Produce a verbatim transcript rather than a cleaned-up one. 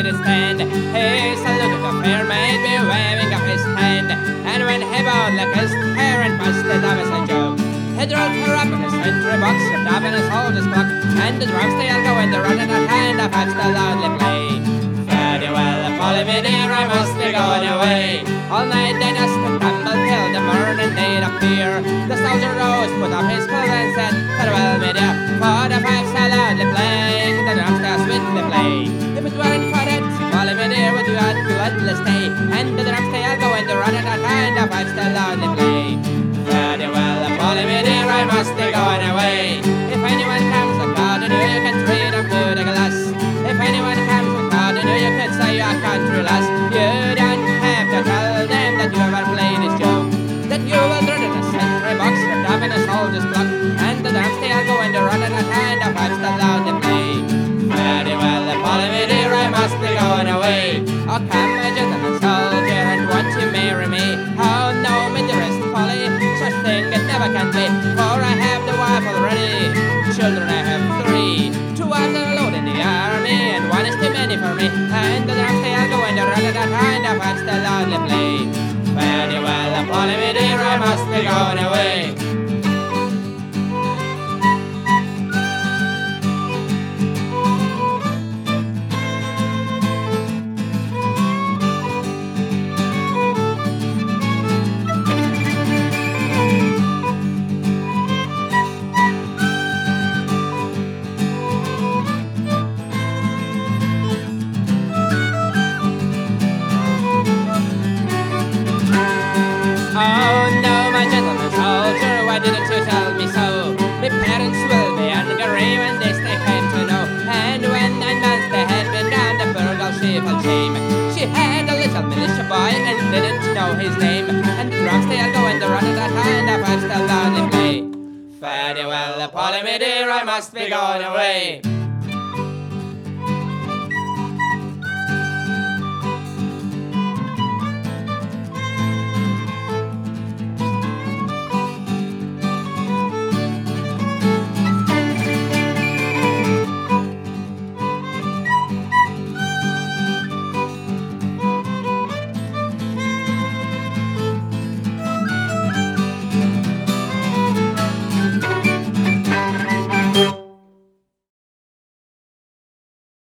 made a stand. He saluted the fair maid, be waving up his hand. And when he bowed like his hair and busted up as a joke, he drove her up in a sentry box, stripped up in a soldier's clock, and the drums they all go in the run in her hand, a five still loudly play. Fare thee well, follow me dear, I must be going away. All night they dust and tumble till the morning they'd appear. The soldier rose, put up his clothes and said, farewell me dear, for the five still loudly play. The drums they all sweetly play. If it weren't for it, follow me dear, would you have bloodless day? And the drums they all go in the run in her hand, a five still loudly play. Fare thee well, follow me dear, I must be going away. If anyone comes a garden, you can treat him to the glass. If anyone comes a garden, you can say you're a country lass. You don't have to tell them that you ever played this joke, that you will run in a sentry box, wrapped up in a soldier's clock, and the drums they are going to run in a hand of five still loud to play. Very well, follow me dear, I must be going away. Oh, come, a gentleman soldier, and won't you marry me? Oh, no, my dearest Polly, such thing it never can be, for I have the wife already. Children I have three, two are alone in the army, and one is too many for me. And the drums they are going to run in that hand of five still loudly play. Very well, follow me dear, I must be going away. Oh no, my gentleman soldier, why didn't you tell me so? My parents will be angry when this they came to know. And when nine months they had been gone, the poor girl she felt shame. She had a little militia boy and didn't know his name. And the drums they are going to run in that hand, the five still loudly play. Very well, follow me dear, I must be going away.